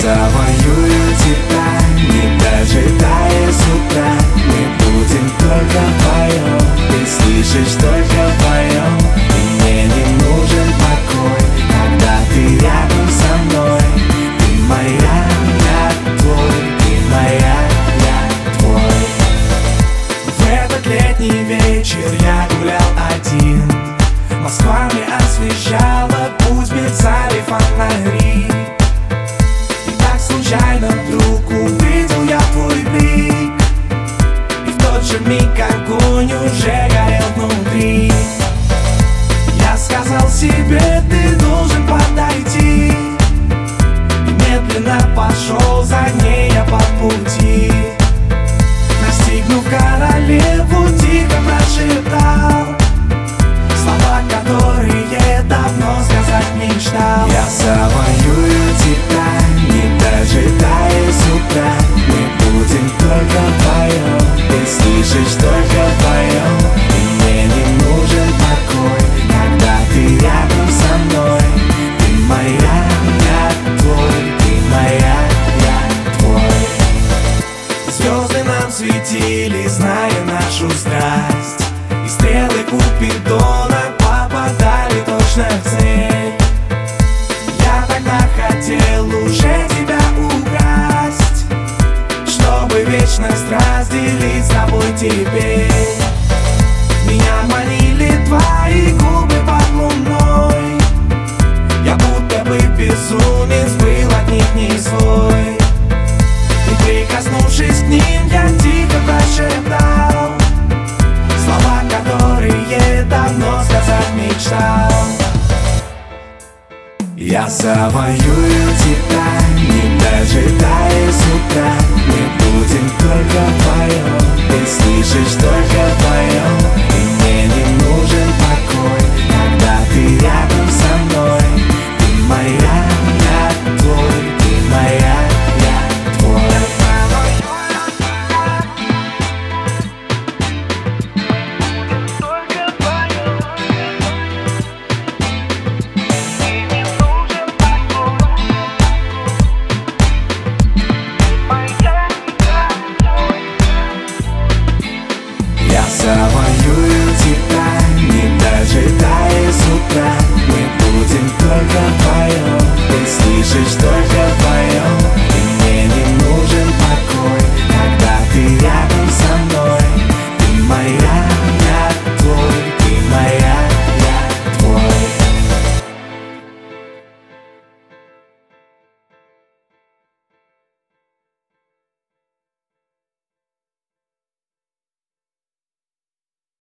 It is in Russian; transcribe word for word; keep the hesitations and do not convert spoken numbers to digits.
завоюю тебя, не дожидаясь утра. Мы будем только вдвоем, ты слышишь, только вдвоем. И мне не нужен покой, когда ты рядом со мной. Ты моя, я твой, ты моя, я твой. В этот летний вечер я гулял один. Москва мне освещала путь, мерцали фонари. И так случайно вдруг увидел я твой блик. И в тот же миг огонь уже горел внутри. Я сказал себе, ты должен подойти. И медленно пошел за ней я по пути. Настигнув королеву, тихо прошептал слова, которые давно сказать мечтал. Я завоюю тебя, не дожидаясь утра. Мы будем только вдвоем, ты слышишь, только вдвоем. И мне не нужен покой, когда ты рядом со мной. Ты моя, я твой, ты моя, я твой. Звезды нам светили, зная нашу страсть. И стрелы Купидона попадали точно в цель. Я тогда хотел уже тебя украсть, чтобы вечность разделить с тобой теперь. Меня манили твои губы под луной. Я будто бы безумец, был от них не свой. И прикоснувшись к ним, я тихо прошептал слова, которые давно сказать мечтал. Я завоюю тебя, не дожидаясь утра. Мы будем только вдвоем, ты слышишь, только вдвоем. И мне не нужен покой, когда ты рядом.